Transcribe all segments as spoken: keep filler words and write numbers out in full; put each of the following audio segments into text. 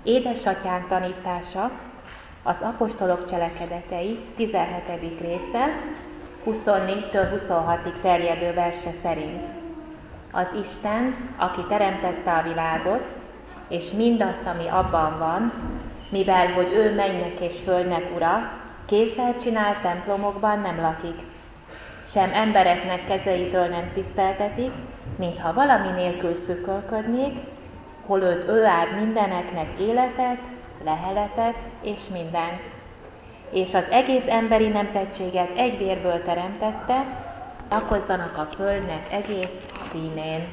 Édesatyánk tanítása az apostolok cselekedetei tizenhetedik része, huszonnégytől huszonhatig terjedő verse szerint. Az Isten, aki teremtette a világot, és mindazt, ami abban van, mivel hogy ő mennynek és földnek ura, kézzel csinált templomokban nem lakik, sem embereknek kezeitől nem tiszteltetik, mintha valami nélkül szükölködnék, holott ő ad mindeneknek életet, leheletet és mindent. És az egész emberi nemzetséget egy vérből teremtette, lakozzanak a földnek egész színén.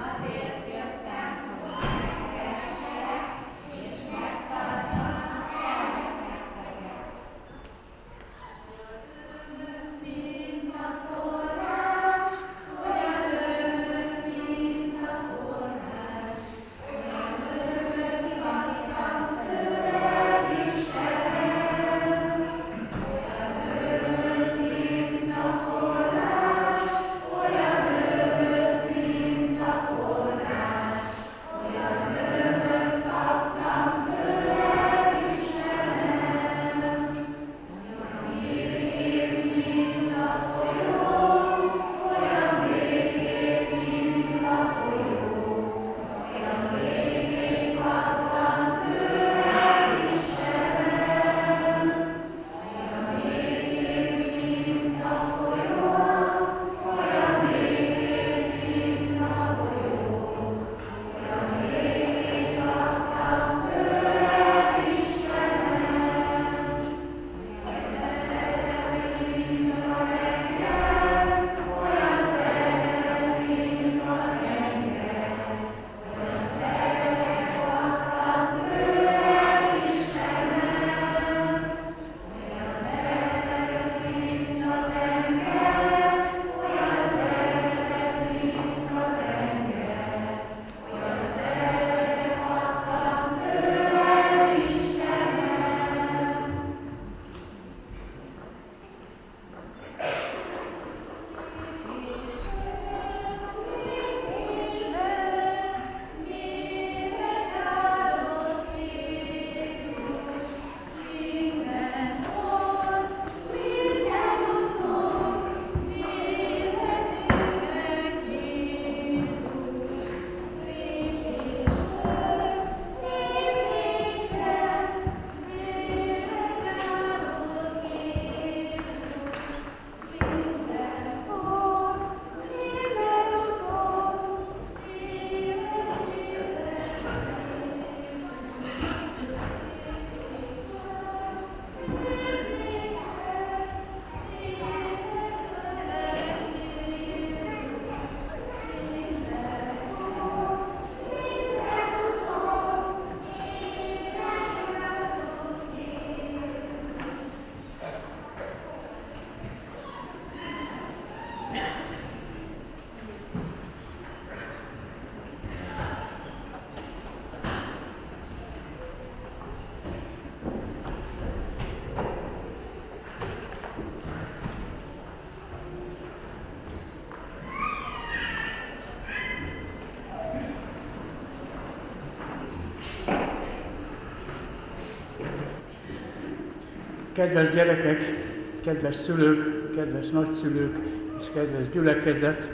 Kedves gyerekek, kedves szülők, kedves nagyszülők és kedves gyülekezet!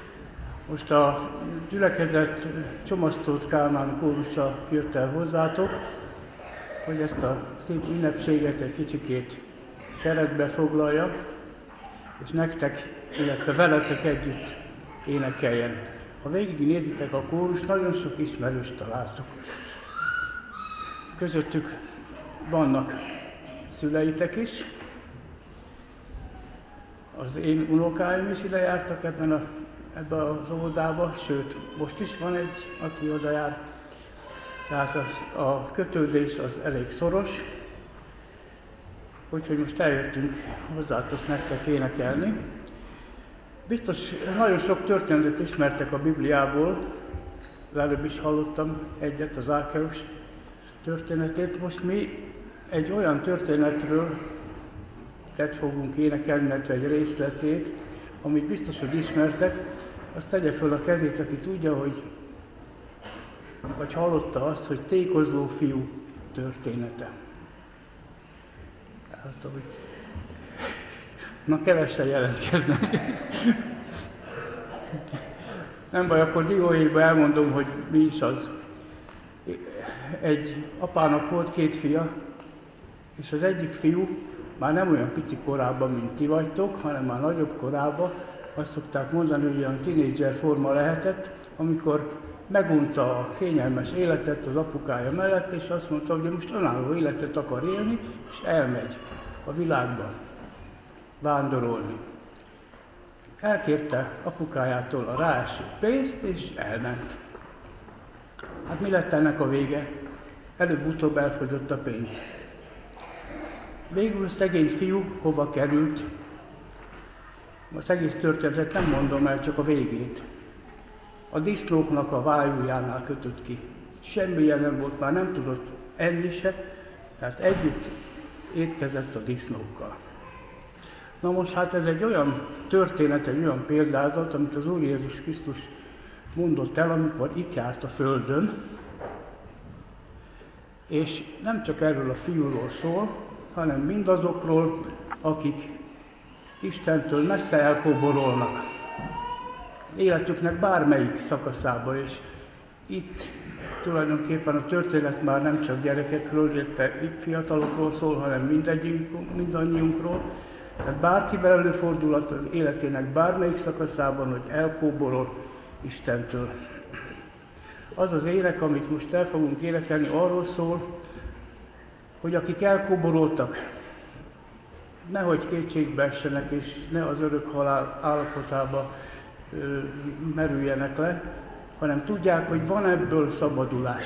Most a gyülekezet Csomasztót Kálmán kórusa jött el hozzátok, hogy ezt a szép ünnepséget egy kicsikét keretbe foglalja, és nektek, illetve veletek együtt énekeljen. Ha végignézitek a kórust, nagyon sok ismerőst találtok. Közöttük vannak szüleitek is, az én unokáim is ide jártak ebben a, ebben az óvodába, sőt, most is van egy, aki oda jár. Tehát az, a kötődés az elég szoros, úgyhogy most eljöttünk hozzátok nektek énekelni. Biztos nagyon sok történetet ismertek a Bibliából, előbb is hallottam egyet, az Zákeus történetét. Most mi egy olyan történetről tett fogunk énekelni, illetve egy részletét, amit biztos, hogy ismertek. Azt tegye föl a kezét, aki tudja, hogy vagy hallotta azt, hogy tékozló fiú története. Hát, hogy... Na, kevesen jelentkeznek. Nem baj, akkor dióhéjban elmondom, hogy mi is az. Egy apának volt két fia, és az egyik fiú már nem olyan pici korában, mint ti vagytok, hanem már nagyobb korában. Azt szokták mondani, hogy olyan tínédzser forma lehetett, amikor megunta a kényelmes életet az apukája mellett, és azt mondta, hogy most önálló életet akar élni, és elmegy a világba vándorolni. elkérte apukájától a ráeső pénzt, és elment. Hát mi lett ennek a vége? Előbb-utóbb elfogyott a pénz. Végül a szegény fiú hova került? Az egész történetet nem mondom el, csak a végét. A disznóknak a vájújánál kötött ki. Semmilyen nem volt, már nem tudott enni se, tehát együtt étkezett a disznókkal. Na most hát ez egy olyan történet, egy olyan példázat, amit az Úr Jézus Krisztus mondott el, amikor itt járt a földön, és nem csak erről a fiúról szól, hanem mindazokról, akik Istentől messze elkóborolnak. Életüknek bármelyik szakaszába, és itt tulajdonképpen a történet már nem csak gyerekekről, illetve fiatalokról szól, hanem mindegyünk, mindannyiunkról. Tehát bárkivel előfordulhat az életének bármelyik szakaszában, hogy elkóborol Istentől. Az az ének, amit most el fogunk énekelni, arról szól, hogy akik elkóboroltak, nehogy kétségbe essenek, és ne az örök halál állapotába ö, merüljenek le, hanem tudják, hogy van ebből szabadulás.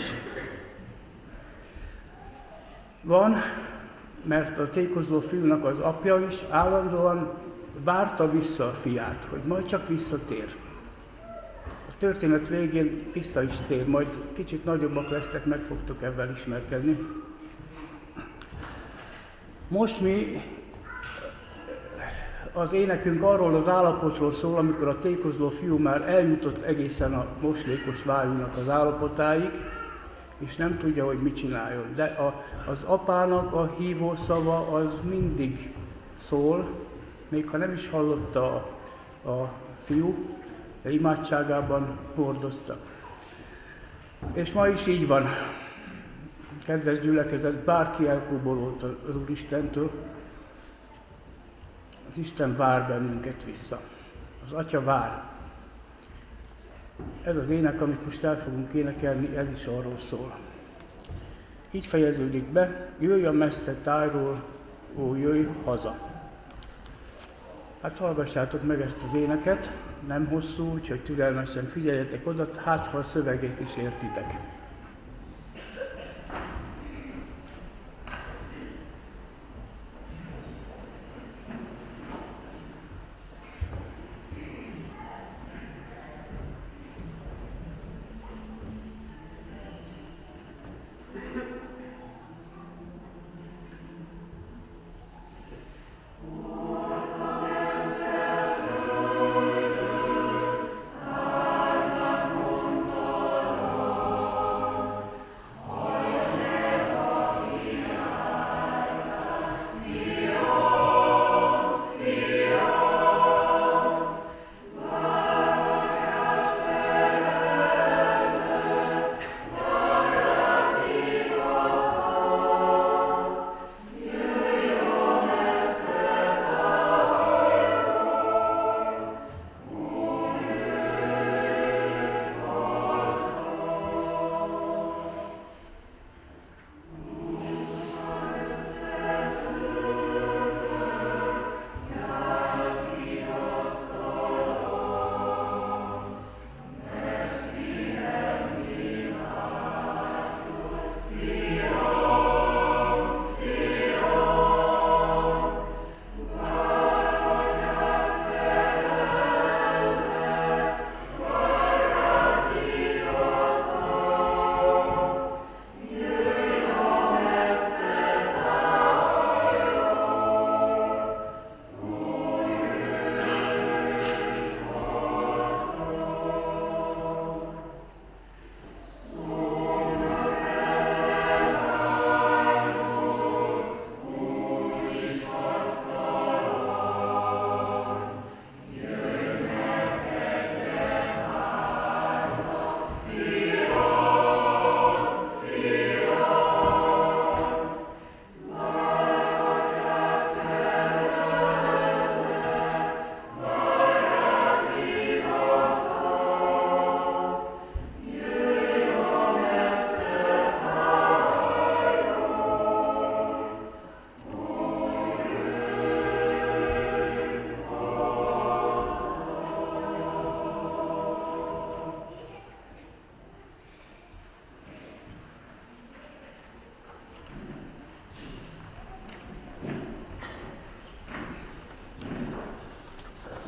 Van, mert a tékozló fiúnak az apja is állandóan várta vissza a fiát, hogy majd csak visszatér. A történet végén vissza is tér, majd kicsit nagyobbak lesztek, meg fogtok ebben ismerkedni. Most mi az énekünk arról az állapotról szól, amikor a tékozló fiú már eljutott egészen a moslékos vájúnak az állapotáig, és nem tudja, hogy mit csináljon. De a, az apának a hívó szava az mindig szól, még ha nem is hallotta a, a fiú, de imádságában hordozta. És ma is így van. Kedves gyülekezet, bárki elkóborolt az Úristentől, az Isten vár bennünket vissza. Az Atya vár. Ez az ének, amit most el fogunk énekelni, ez is arról szól. Így fejeződik be, jöjj a messze tájról, ó, jöjj haza. Hát hallgassátok meg ezt az éneket, nem hosszú, úgyhogy türelmesen figyeljetek oda, hát ha a szövegét is értitek.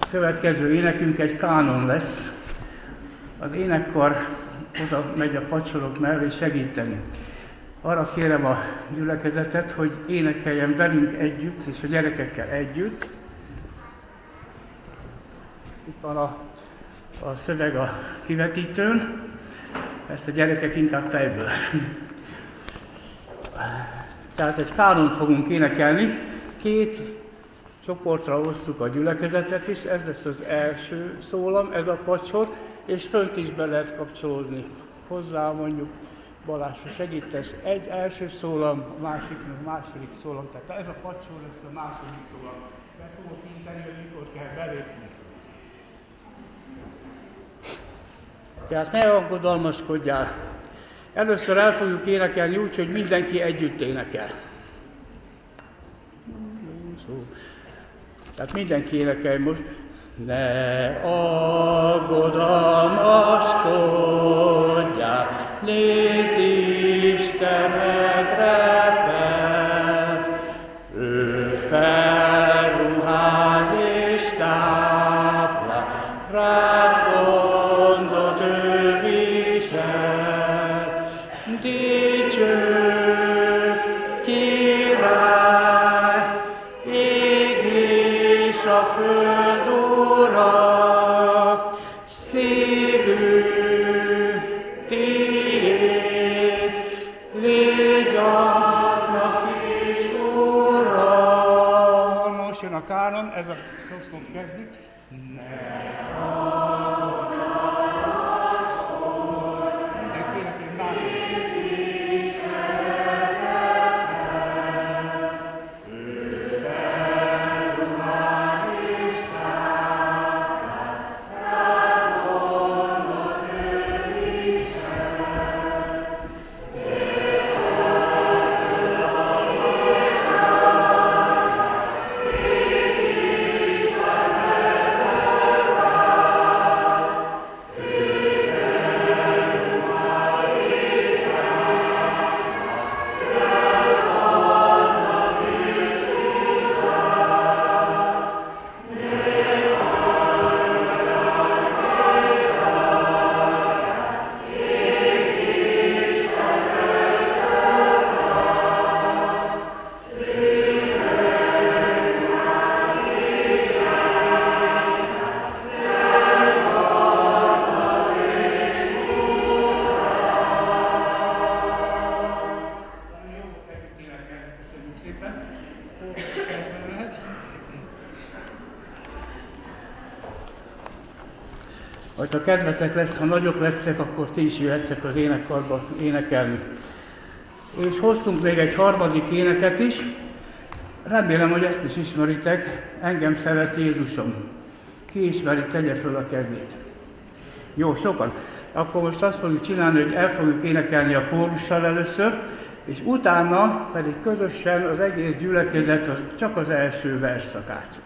következő énekünk egy kánon lesz. Az énekkar oda megy a pacsorok mellé segíteni. Arra kérem a gyülekezetet, hogy énekeljen velünk együtt, és a gyerekekkel együtt. Itt van a, a szöveg a kivetítőn, ezt a gyerekek inkább fejből. Tehát egy kánont fogunk énekelni, két csoportra osztjuk a gyülekezetet is, ez lesz az első szólam, ez a pacsor, és fönt is be lehet kapcsolódni hozzá, mondjuk Balázs segítesz, egy első szólam, a másik, a második szólam, tehát ez a pacsor lesz a második szólam. Be fogok inteni, hogy mikor kell belépni. Tehát ne aggodalmaskodjál. Először el fogjuk énekelni úgy, hogy mindenki együtt énekel. Tehát mindenki énekelj most. Ne aggodalmaskodjál, nézz Istenedre fel, ő felruház és táplál, rád gondot ő visel, dicső király, ég és a föld ura, szívünk tiéd, légy annak is ura. Most jön a kánon, ez a rosszom kezdik. Ne ha kedvetek lesz, ha nagyok lesztek, akkor ti is jöhettek az énekkarba énekelni. És hoztunk még egy harmadik éneket is, remélem, hogy ezt is ismeritek, Engem szeret Jézusom. Ki ismeri, tegye föl a kezét. Jó, sokan. Akkor most azt fogjuk csinálni, hogy el fogjuk énekelni a kórussal először, és utána pedig közösen az egész gyülekezet az csak az első versszakát.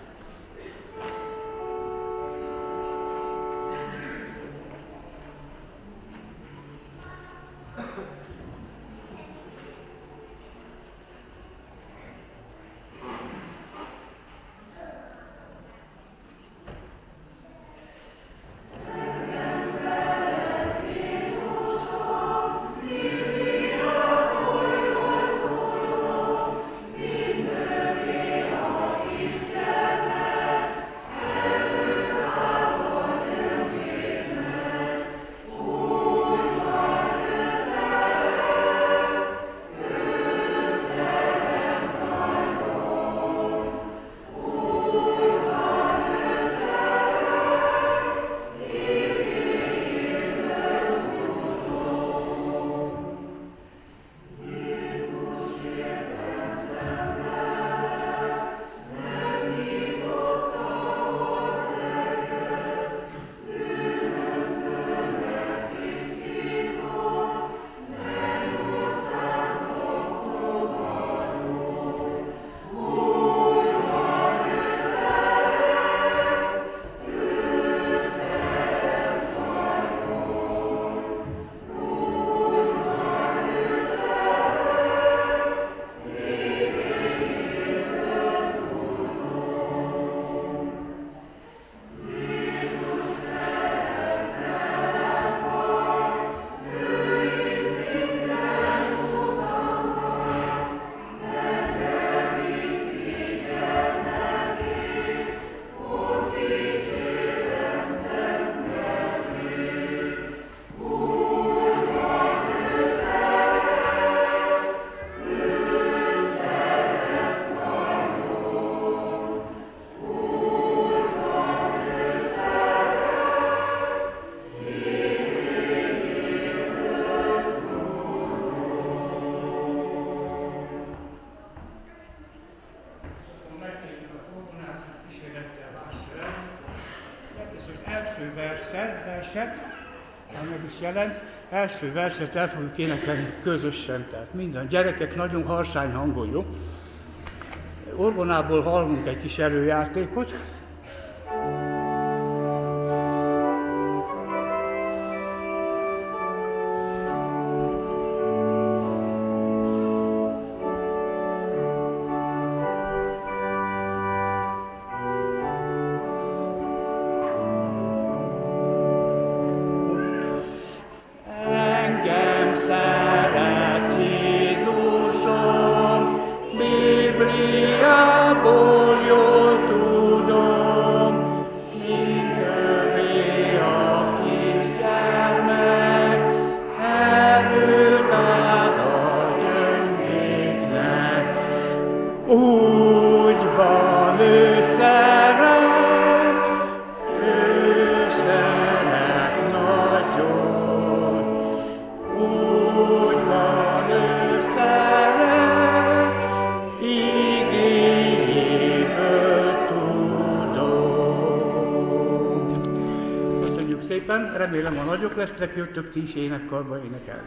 Yeah. verset, meg is jelent. Első verset el fogjuk énekelni közösen, tehát minden gyerekek nagyon harsány hangon, jó? Orgonából hallunk egy kis előjátékot. Remélem, ha nagyok lesztek, jöttök ti is énekkarba énekelni.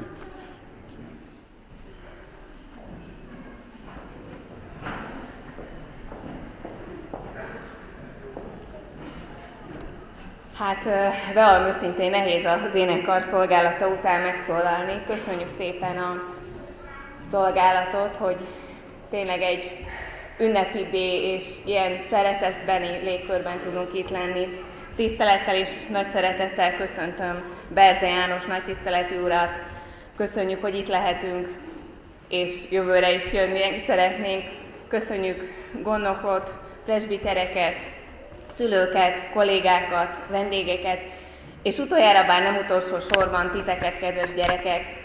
Hát, bevallom őszintén, nehéz az énekkar szolgálata után megszólalni. Köszönjük szépen a szolgálatot, hogy tényleg egy ünnepidé és ilyen szeretetbeni légkörben tudunk itt lenni. Tisztelettel és nagy szeretettel köszöntöm Berze János nagy tiszteletű urat. Köszönjük, hogy itt lehetünk, és jövőre is jönni szeretnénk. Köszönjük gondnokot, presbitereket, szülőket, kollégákat, vendégeket, és utoljára, bár nem utolsó sorban titeket, kedves gyerekek.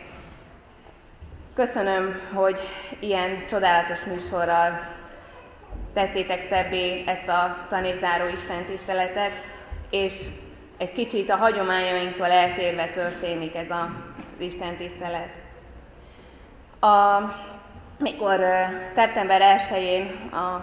Köszönöm, hogy ilyen csodálatos műsorral tettétek szebbé ezt a tanévzáró istentiszteletet, és egy kicsit a hagyományainktól eltérve történik ez az istentisztelet. A, mikor szeptember elsején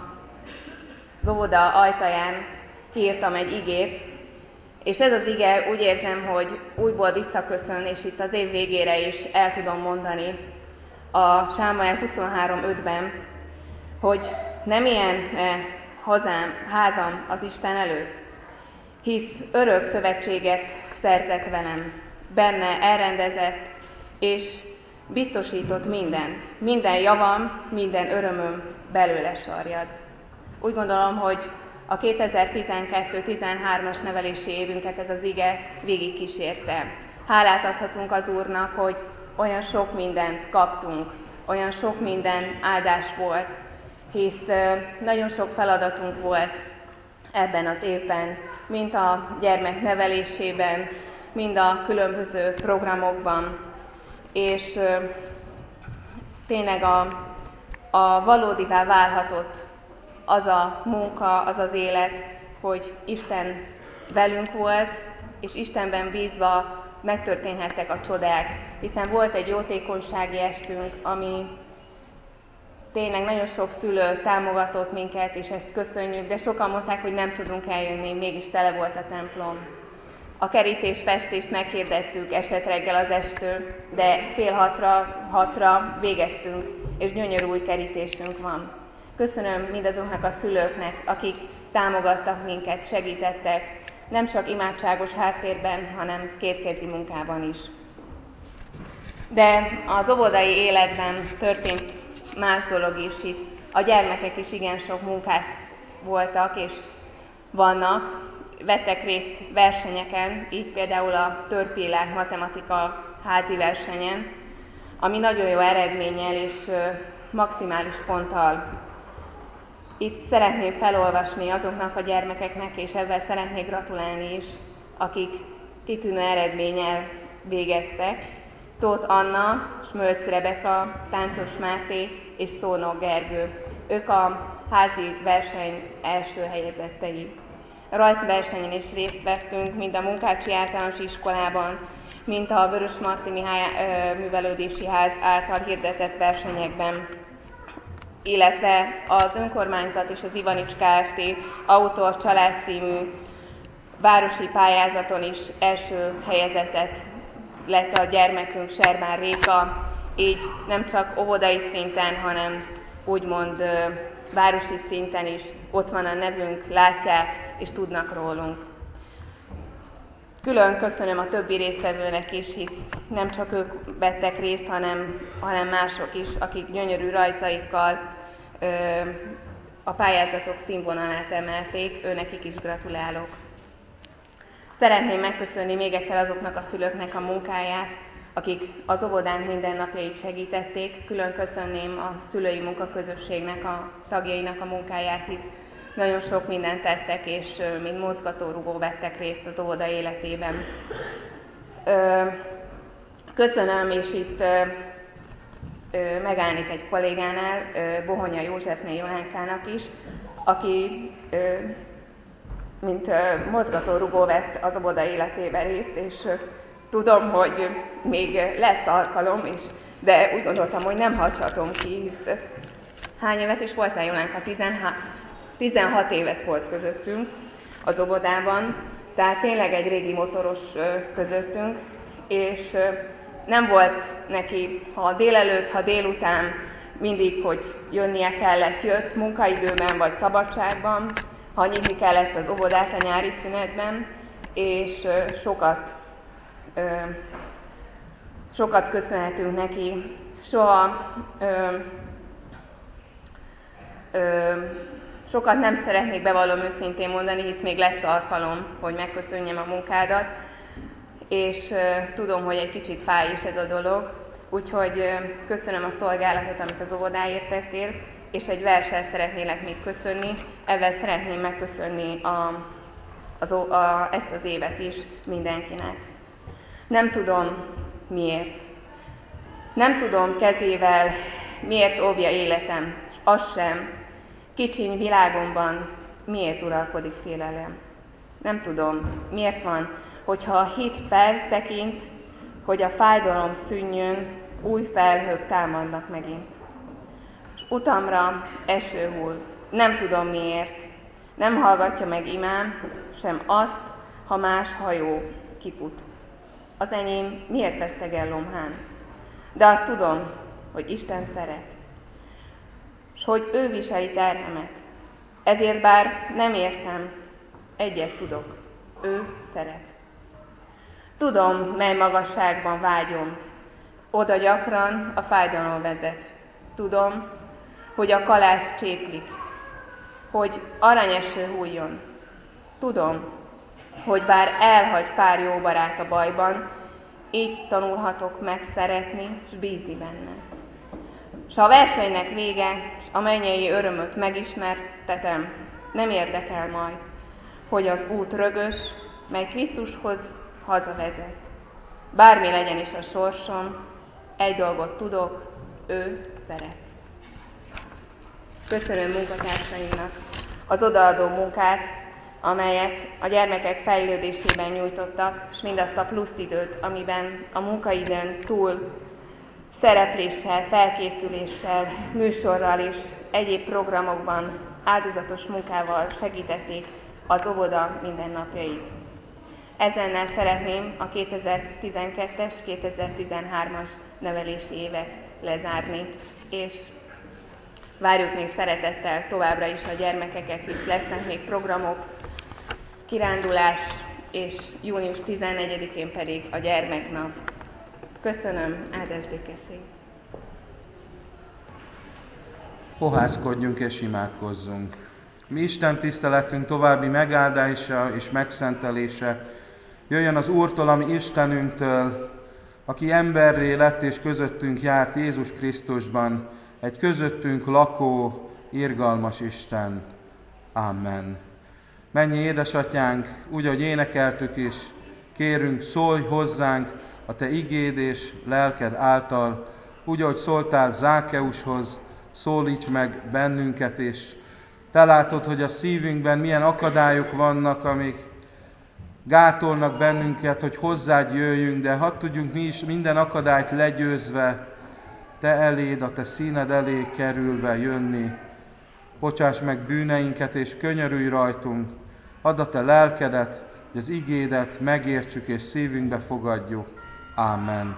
az óvoda ajtaján kiírtam egy igét, és ez az ige, úgy érzem, hogy újból visszaköszön, és itt az év végére is el tudom mondani a Sámuel huszonhárom ötben, hogy nem ilyen hazám, házam az Isten előtt, hisz örök szövetséget szerzett velem, benne elrendezett és biztosított mindent, minden javam, minden örömöm belőle sarjad. Úgy gondolom, hogy a kétezer-tizenkettő tizenhármas nevelési évünket ez az ige végig kísérte. Hálát adhatunk az Úrnak, hogy olyan sok mindent kaptunk, olyan sok minden áldás volt, hisz nagyon sok feladatunk volt ebben az évben, mind a gyermek nevelésében, mind a különböző programokban, és tényleg a, a valódivá válhatott az a munka, az az élet, hogy Isten velünk volt, és Istenben bízva megtörténhettek a csodák, hiszen volt egy jótékonysági estünk, ami tényleg nagyon sok szülő támogatott minket, és ezt köszönjük, de sokan mondták, hogy nem tudunk eljönni, mégis tele volt a templom. A kerítés-festést meghirdettük esetreggel az estől, de fél hatra, hatra végeztünk, és gyönyörű új kerítésünk van. Köszönöm mindazoknak a szülőknek, akik támogattak minket, segítettek, nem csak imádságos háttérben, hanem kétkezi munkában is. De az óvodai életben történt más dolog is, hisz a gyermekek is igen sok munkát voltak, és vannak, vettek részt versenyeken, így például a törpillák matematika házi versenyen, ami nagyon jó eredménnyel és maximális ponttal. Itt szeretném felolvasni azoknak a gyermekeknek, és ezzel szeretnék gratulálni is, akik kitűnő eredménnyel végeztek. Tóth Anna, Smölc Rebeka, Táncos Máté és Szónok Gergő. Ők a házi verseny első helyezettei. Rajzversenyen is részt vettünk, mind a Munkácsi Általános Iskolában, mint a Vörös Marti Mihály Művelődési Ház által hirdetett versenyekben, illetve az önkormányzat és az Ivanics Kft. Autor Család című városi pályázaton is első helyezettet lett a gyermekünk, Serbán Réka, így nem csak óvodai szinten, hanem úgymond ö, városi szinten is ott van a nevünk, látják és tudnak rólunk. Külön köszönöm a többi résztvevőnek is, hisz nem csak ők vettek részt, hanem, hanem mások is, akik gyönyörű rajzaikkal ö, a pályázatok színvonalát emelték, őnekik is gratulálok. Szeretném megköszönni még egyszer azoknak a szülőknek a munkáját, akik az óvodánk mindennapjait segítették. Külön köszönném a szülői munkaközösségnek a tagjainak a munkáját, hisz nagyon sok mindent tettek, és mint mozgatórugó vettek részt az óvoda életében. Köszönöm, és itt megállnék egy kollégánál, Bohonya Józsefné Jolánkának is, aki mint mozgatórugó vett az óvoda életében részt, és tudom, hogy még lesz alkalom is, de úgy gondoltam, hogy nem hagyhatom ki, hisz hány évet is voltál, Jolánka? tizenhat évet volt közöttünk az óvodában, tehát tényleg egy régi motoros közöttünk, és nem volt neki, ha délelőtt, ha délután, mindig, hogy jönnie kellett, jött munkaidőben vagy szabadságban, ha nyitni kellett az óvodát a nyári szünetben, és sokat, sokat köszönhetünk neki. Soha ö, ö, sokat nem szeretnék, bevallom őszintén mondani, hisz még lesz alkalom, hogy megköszönjem a munkádat, és ö, tudom, hogy egy kicsit fáj is ez a dolog, úgyhogy ö, köszönöm a szolgálatot, amit az óvodáért tettél, és egy verssel szeretnélek még köszönni, ezzel szeretném megköszönni a, az, a, ezt az évet is mindenkinek. Nem tudom miért. Nem tudom kezével miért óvja életem, és az sem, kicsiny világomban miért uralkodik félelem. Nem tudom, miért van, hogyha a hit feltekint, hogy a fájdalom szűnjön, új felhők támadnak megint. És utamra eső hull, nem tudom miért, nem hallgatja meg imám, sem azt, ha más hajó kifut. Az enyém miért vesztegel lomhán? De azt tudom, hogy Isten szeret, és hogy ő viseli terhemet. Ezért bár nem értem, egyet tudok, ő szeret. Tudom, mely magasságban vágyom, oda gyakran a fájdalom vezet. Tudom, hogy a kalász cséplik, hogy aranyeső hulljon. Tudom, hogy bár elhagy pár jó barát a bajban, így tanulhatok meg szeretni, s bízni benne. S a versenynek vége, s a mennyei örömöt megismertetem, nem érdekel majd, hogy az út rögös, mely Krisztushoz hazavezet. Bármi legyen is a sorsom, egy dolgot tudok, ő szeret. Köszönöm munkatársainknak az odaadó munkát, amelyet a gyermekek fejlődésében nyújtottak, és mindazt a plusz időt, amiben a munkaidőn túl szerepléssel, felkészüléssel, műsorral és egyéb programokban, áldozatos munkával segítették az óvoda mindennapjait. Ezennel szeretném a kétezer-tizenkettes kétezer-tizenhármas nevelési évet lezárni, és várjuk még szeretettel továbbra is a gyermekeket, hisz lesznek még programok, kirándulás, és június tizennegyedikén pedig a gyermeknap. Köszönöm, áldás békesség! Fohászkodjunk és imádkozzunk. Mi Isten tiszteletünk további megáldása és megszentelése jöjjön az Úrtól, ami Istenünktől, aki emberré lett és közöttünk járt Jézus Krisztusban, egy közöttünk lakó, irgalmas Isten. Amen. Mennyi édesatyánk, úgy, ahogy énekeltük is, kérünk, szólj hozzánk a te igéd és lelked által, úgy, ahogy szóltál Zákeushoz, szólíts meg bennünket, és te látod, hogy a szívünkben milyen akadályok vannak, amik gátolnak bennünket, hogy hozzád jöjjünk, de hadd tudjunk mi is minden akadályt legyőzve, te eléd, a te színed elé kerülve jönni. Bocsáss meg bűneinket, és könyörülj rajtunk, add a te lelkedet, hogy az igédet megértsük és szívünkbe fogadjuk. Ámen.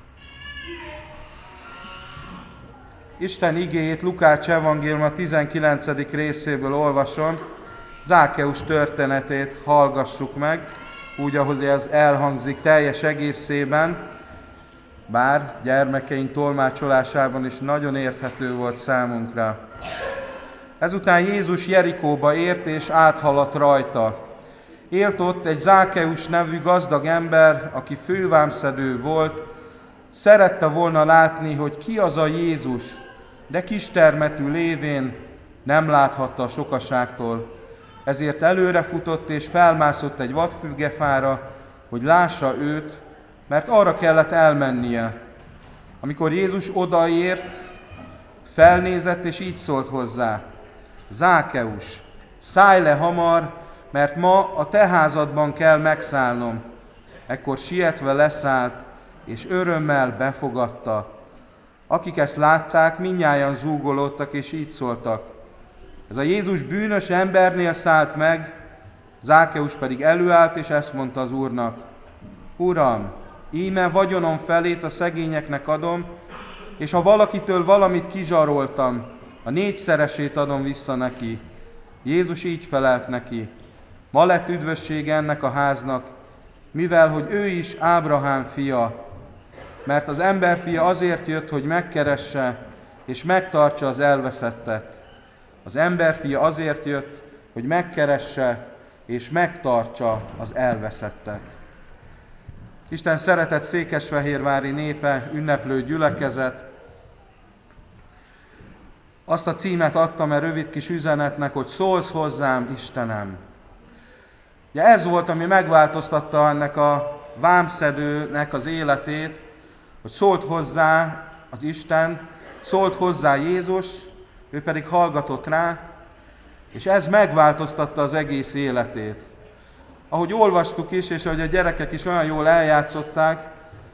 Isten igéjét Lukács evangéliuma tizenkilencedik részéből olvasom, Zákeus történetét hallgassuk meg, úgy, ahogy ez elhangzik teljes egészében, bár gyermekeink tolmácsolásában is nagyon érthető volt számunkra. Ezután Jézus Jerikóba ért és áthaladt rajta. Élt ott egy Zákeus nevű gazdag ember, aki fővámszedő volt. Szerette volna látni, hogy ki az a Jézus, de kistermetű lévén nem láthatta a sokaságtól. Ezért előrefutott és felmászott egy vadfügefára, hogy lássa őt, mert arra kellett elmennie. Amikor Jézus odaért, felnézett és így szólt hozzá: Zákeus, szállj le hamar, mert ma a te házadban kell megszállnom. Ekkor sietve leszállt, és örömmel befogadta. Akik ezt látták, mindnyájan zúgolódtak, és így szóltak: ez a Jézus bűnös embernél szállt meg. Zákeus pedig előállt, és ezt mondta az Úrnak: Uram, íme vagyonom felét a szegényeknek adom, és ha valakitől valamit kizsaroltam, a négyszeresét adom vissza neki. Jézus így felelt neki: ma lett üdvössége ennek a háznak, mivel hogy ő is Ábrahám fia, mert az emberfia azért jött, hogy megkeresse és megtartsa az elveszettet. Az emberfia azért jött, hogy megkeresse és megtartsa az elveszettet. Isten szeretett székesfehérvári népe, ünneplő gyülekezet, azt a címet adtam e rövid kis üzenetnek, hogy szólsz hozzám, Istenem. Ugye ez volt, ami megváltoztatta ennek a vámszedőnek az életét, hogy szólt hozzá az Isten, szólt hozzá Jézus, ő pedig hallgatott rá, és ez megváltoztatta az egész életét. Ahogy olvastuk is, és ahogy a gyerekek is olyan jól eljátszották,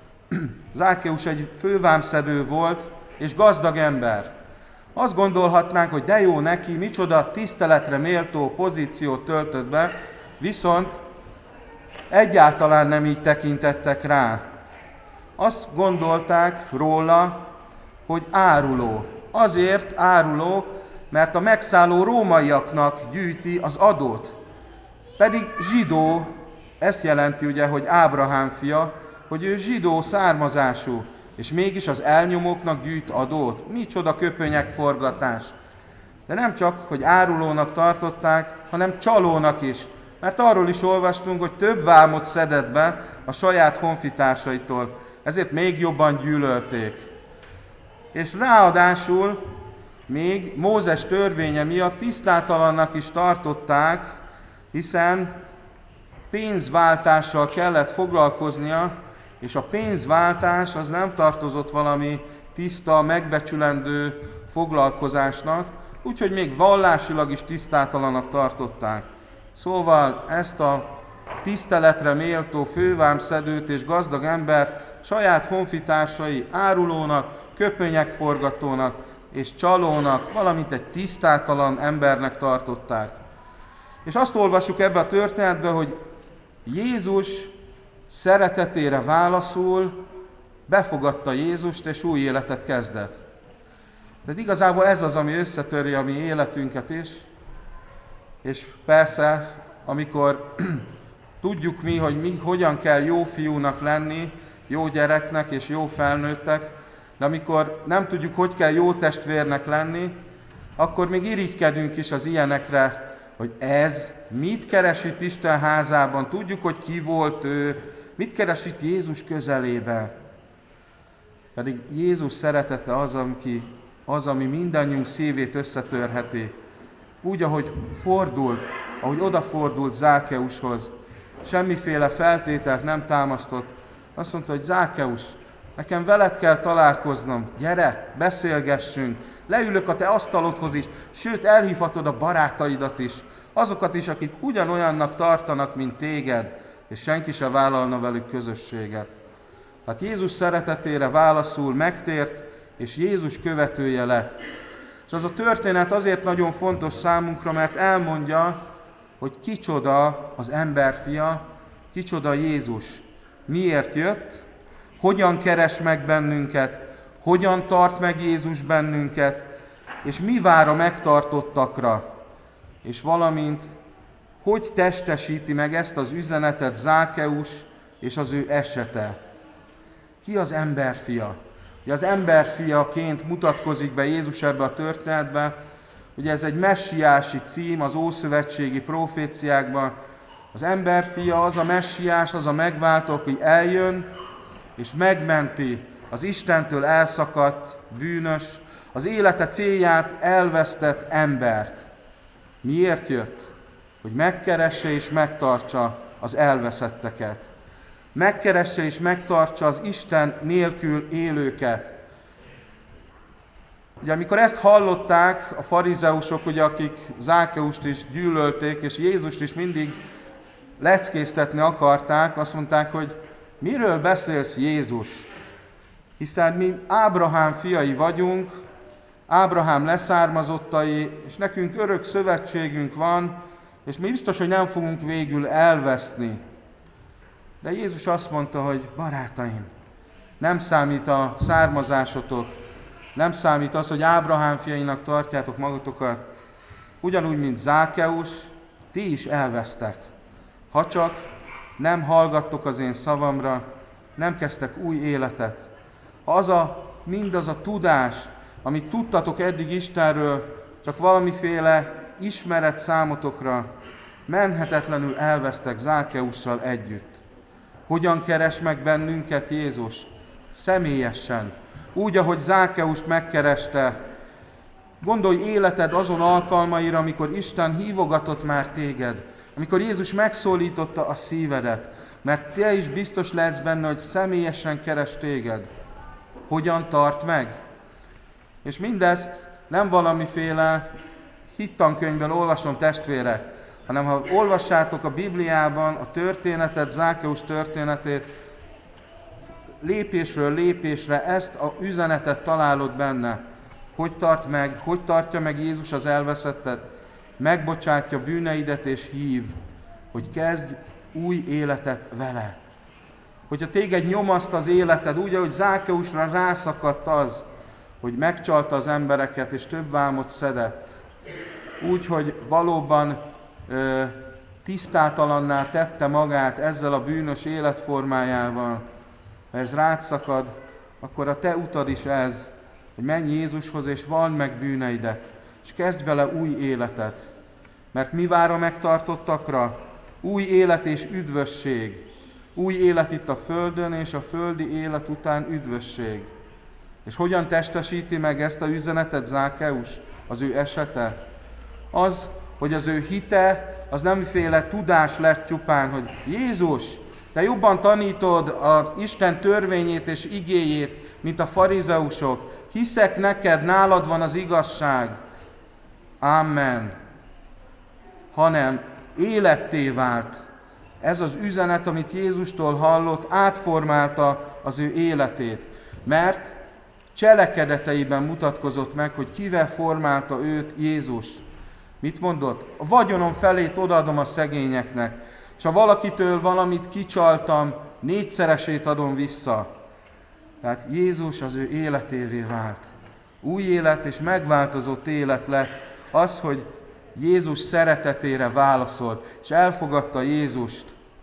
Zákeus egy fővámszedő volt, és gazdag ember. Azt gondolhatnánk, hogy de jó neki, micsoda tiszteletre méltó pozíciót töltött be, viszont egyáltalán nem így tekintettek rá. Azt gondolták róla, hogy áruló. Azért áruló, mert a megszálló rómaiaknak gyűjti az adót. Pedig zsidó, ezt jelenti ugye, hogy Ábrahám fia, hogy ő zsidó származású, és mégis az elnyomóknak gyűjt adót. Micsoda köpönyegforgatás. De nem csak, hogy árulónak tartották, hanem csalónak is. Mert arról is olvastunk, hogy több vámot szedett be a saját honfitársaitól. Ezért még jobban gyűlölték. És ráadásul még Mózes törvénye miatt tisztátalannak is tartották, hiszen pénzváltással kellett foglalkoznia, és a pénzváltás az nem tartozott valami tiszta, megbecsülendő foglalkozásnak, úgyhogy még vallásilag is tisztátalanak tartották. Szóval ezt a tiszteletre méltó fővámszedőt és gazdag ember saját honfitársai árulónak, köpönyegforgatónak és csalónak, valamint egy tisztátalan embernek tartották. És azt olvassuk ebbe a történetbe, hogy Jézus szeretetére válaszul befogadta Jézust, és új életet kezdett. De igazából ez az, ami összetöri a mi életünket is, és persze, amikor tudjuk mi, hogy mi hogyan kell jó fiúnak lenni, jó gyereknek és jó felnőttek, de amikor nem tudjuk, hogy kell jó testvérnek lenni, akkor még irigykedünk is az ilyenekre, hogy ez mit keres itt Isten házában, tudjuk, hogy ki volt ő, mit keres itt Jézus közelébe. Pedig Jézus szeretete az, ami, az, ami mindannyiunk szívét összetörheti. Úgy, ahogy fordult, ahogy odafordult Zákeushoz, semmiféle feltételt nem támasztott. Azt mondta, hogy Zákeus, nekem veled kell találkoznom, gyere, beszélgessünk, leülök a te asztalodhoz is, sőt elhívhatod a barátaidat is, azokat is, akik ugyanolyannak tartanak, mint téged, és senki se vállalna velük közösséget. Tehát Jézus szeretetére válaszul, megtért, és Jézus követője lett. És az a történet azért nagyon fontos számunkra, mert elmondja, hogy kicsoda az emberfia, kicsoda Jézus. Miért jött, hogyan keres meg bennünket, hogyan tart meg Jézus bennünket, és mi vár a megtartottakra, és valamint hogy testesíti meg ezt az üzenetet Zákeus és az ő esete. Ki az emberfia? Ugye az emberfiaként mutatkozik be Jézus ebbe a történetbe, ugye ez egy messiási cím az ószövetségi proféciákban. Az emberfia az a messiás, az a megváltó, aki eljön és megmenti az Istentől elszakadt, bűnös, az élete célját elvesztett embert. Miért jött? Hogy megkeresse és megtartsa az elveszetteket. Megkeresse és megtartsa az Isten nélkül élőket. Ugye amikor ezt hallották a farizeusok, ugye, akik Zákeust is gyűlölték, és Jézust is mindig leckéztetni akarták, azt mondták, hogy miről beszélsz, Jézus? Hiszen mi Ábrahám fiai vagyunk, Ábrahám leszármazottai, és nekünk örök szövetségünk van, és mi biztos, hogy nem fogunk végül elveszni. De Jézus azt mondta, hogy barátaim, nem számít a származásotok, nem számít az, hogy Ábrahám fiainak tartjátok magatokat, ugyanúgy, mint Zákeus, ti is elvesztek. Ha csak nem hallgattok az én szavamra, nem kezdtek új életet. Ha az a, mindaz a tudás, amit tudtatok eddig Istenről, csak valamiféle ismeret számotokra, menhetetlenül elvesztek Zákeussal együtt. Hogyan keres meg bennünket Jézus? Személyesen. Úgy, ahogy Zákeust megkereste. Gondolj életed azon alkalmaira, amikor Isten hívogatott már téged, amikor Jézus megszólította a szívedet, mert te is biztos lehetsz benne, hogy személyesen keres téged. Hogyan tart meg? És mindezt nem valamiféle hittankönyvben olvasom, testvérek, hanem ha olvassátok a Bibliában a történetet, Zákeus történetét, lépésről lépésre ezt a üzenetet találod benne. Hogy tart meg, hogy tartja meg Jézus az elveszettet? Megbocsátja bűneidet és hív, hogy kezdj új életet vele. Hogyha téged nyomaszt az életed, úgy, ahogy Zákeusra rászakadt az, hogy megcsalta az embereket és több vámot szedett, úgy, hogy valóban ö, tisztátalanná tette magát ezzel a bűnös életformájával, ha ez rád szakad, akkor a te utad is ez, hogy menj Jézushoz és vald meg bűneidet, és kezdj vele új életet. Mert mi vár a megtartottakra? Új élet és üdvösség. Új élet itt a földön, és a földi élet után üdvösség. És hogyan testesíti meg ezt a üzenetet Zákeus, az ő esete? Az, hogy az ő hite, az nemiféle tudás lett csupán, hogy Jézus, te jobban tanítod az Isten törvényét és igéjét, mint a farizeusok. Hiszek neked, nálad van az igazság. Amen. Hanem életté vált. Ez az üzenet, amit Jézustól hallott, átformálta az ő életét. Mert cselekedeteiben mutatkozott meg, hogy kivel formálta őt Jézus. Mit mondott? A vagyonom felét odaadom a szegényeknek, és ha valakitől valamit kicsaltam, négyszeresét adom vissza. Tehát Jézus az ő életévé vált. Új élet és megváltozott élet lett az, hogy Jézus szeretetére válaszolt, és elfogadta Jézust.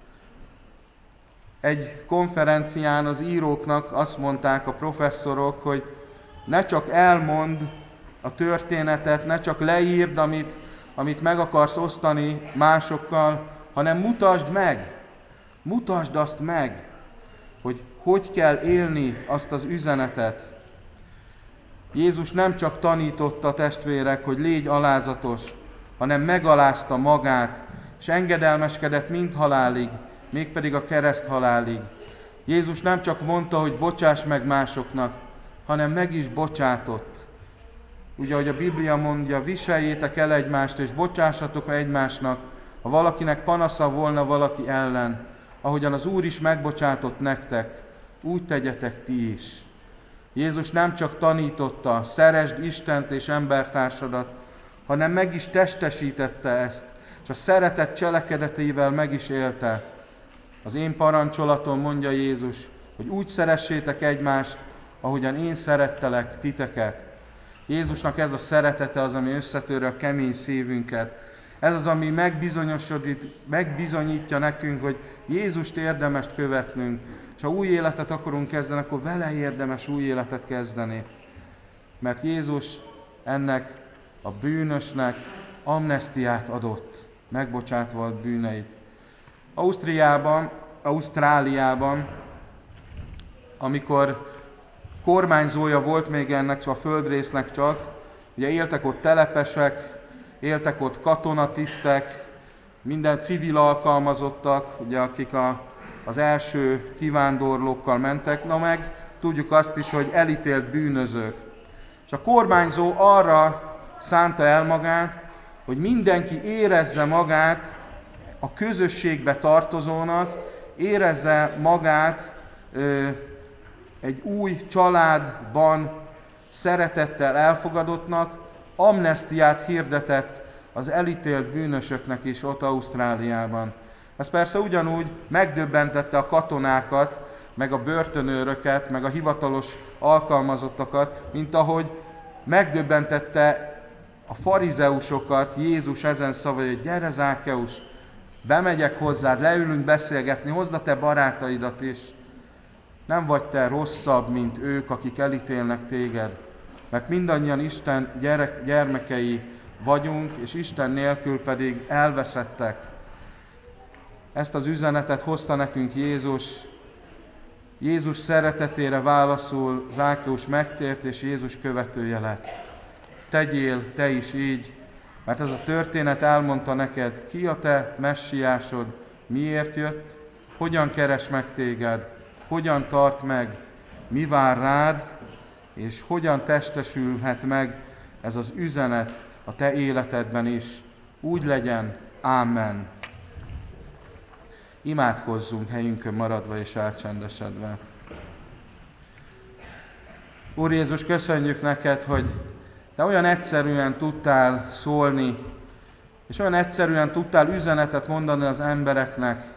Egy konferencián az íróknak azt mondták a professzorok, hogy ne csak elmond a történetet, ne csak leírd, amit, amit meg akarsz osztani másokkal, hanem mutasd meg, mutasd azt meg, hogy hogy kell élni azt az üzenetet. Jézus nem csak tanította, testvérek, hogy légy alázatos, hanem megalázta magát, és engedelmeskedett mind halálig, mégpedig a kereszt halálig. Jézus nem csak mondta, hogy bocsáss meg másoknak, hanem meg is bocsátott. Ugye, ahogy a Biblia mondja, viseljétek el egymást, és bocsássatok egymásnak, ha valakinek panasza volna valaki ellen, ahogyan az Úr is megbocsátott nektek, úgy tegyetek ti is. Jézus nem csak tanította, szeresd Istent és embertársadat, hanem meg is testesítette ezt. és a szeretet cselekedeteivel meg is élte. Az én parancsolatom, mondja Jézus, hogy úgy szeressétek egymást, ahogyan én szerettelek titeket. Jézusnak ez a szeretete az, ami összetöri a kemény szívünket. Ez az, ami megbizonyítja nekünk, hogy Jézust érdemes követnünk. És ha új életet akarunk kezdeni, akkor vele érdemes új életet kezdeni. Mert Jézus ennek a bűnösnek amnesztiát adott, megbocsátva a bűneit. Ausztriában, Ausztráliában, amikor kormányzója volt még ennek a földrésznek csak, ugye éltek ott telepesek, éltek ott katonatisztek, minden civil alkalmazottak, ugye, akik a, az első kivándorlókkal mentek, na meg tudjuk azt is, hogy elítélt bűnözők. És a kormányzó arra szánta el magát, hogy mindenki érezze magát a közösségbe tartozónak, érezze magát ö, egy új családban szeretettel elfogadottnak, amnesztiát hirdetett az elítélt bűnösöknek is ott Ausztráliában. Ez persze ugyanúgy megdöbbentette a katonákat, meg a börtönőröket, meg a hivatalos alkalmazottakat, mint ahogy megdöbbentette a farizeusokat Jézus ezen szavai, hogy gyere Zákeus, bemegyek hozzád, leülünk beszélgetni, hozd a te barátaidat is. Nem vagy te rosszabb, mint ők, akik elítélnek téged, mert mindannyian Isten gyerek, gyermekei vagyunk, és Isten nélkül pedig elveszettek. Ezt az üzenetet hozta nekünk Jézus. Jézus szeretetére válaszul Zákeus megtért, és Jézus követője lett. Tegyél te is így, mert ez a történet elmondta neked, ki a te messiásod, miért jött, hogyan keres meg téged, hogyan tart meg, mi vár rád, és hogyan testesülhet meg ez az üzenet a te életedben is. Úgy legyen. Ámen. Imádkozzunk helyünkön maradva és elcsendesedve. Úr Jézus, köszönjük neked, hogy te olyan egyszerűen tudtál szólni, és olyan egyszerűen tudtál üzenetet mondani az embereknek,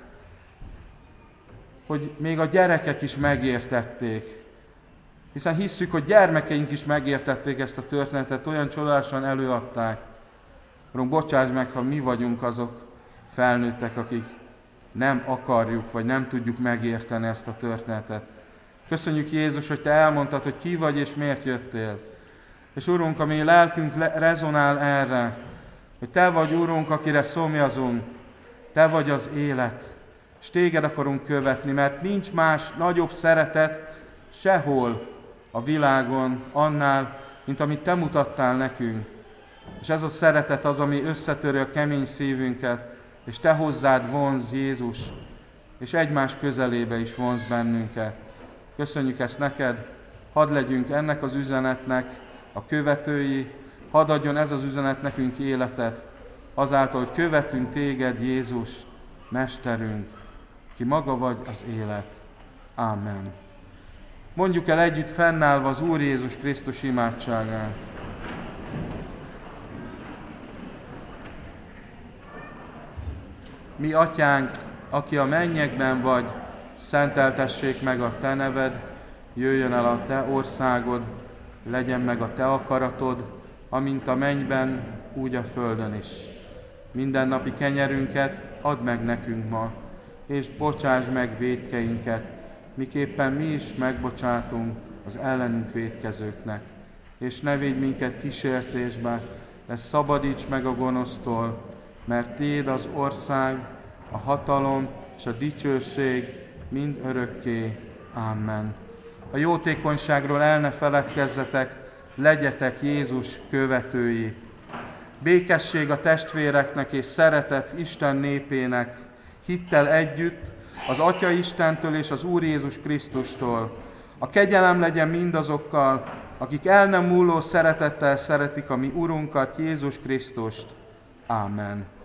hogy még a gyerekek is megértették. Hiszen hisszük, hogy gyermekeink is megértették ezt a történetet, olyan csodálasan előadták. Urunk, bocsáss meg, ha mi vagyunk azok felnőttek, akik nem akarjuk, vagy nem tudjuk megérteni ezt a történetet. Köszönjük Jézus, hogy te elmondtad, hogy ki vagy és miért jöttél. És Urunk, a mi lelkünk rezonál erre, hogy te vagy Urunk, akire szomjazunk, te vagy az élet, és téged akarunk követni, mert nincs más nagyobb szeretet sehol a világon annál, mint amit te mutattál nekünk. És ez a szeretet az, ami összetöri a kemény szívünket, és te hozzád vonz Jézus, és egymás közelébe is vonz bennünket. Köszönjük ezt neked, hadd legyünk ennek az üzenetnek a követői, hadd adjon ez az üzenet nekünk életet, azáltal, hogy követünk téged, Jézus, Mesterünk, ki maga vagy az élet. Ámen. Mondjuk el együtt fennállva az Úr Jézus Krisztus imádságát. Mi atyánk, aki a mennyekben vagy, szenteltessék meg a te neved, jöjjön el a te országod, legyen meg a te akaratod, amint a mennyben, úgy a földön is. Mindennapi kenyerünket add meg nekünk ma, és bocsásd meg vétkeinket, miképpen mi is megbocsátunk az ellenünk vétkezőknek. És ne védj minket kísértésbe, de szabadíts meg a gonosztól, mert tiéd az ország, a hatalom és a dicsőség mind örökké. Amen. A jótékonyságról el ne feledkezzetek, legyetek Jézus követői. Békesség a testvéreknek és szeretet Isten népének, hittel együtt az Atya Istentől és az Úr Jézus Krisztustól. A kegyelem legyen mindazokkal, akik el nem múló szeretettel szeretik a mi Urunkat, Jézus Krisztust. Ámen.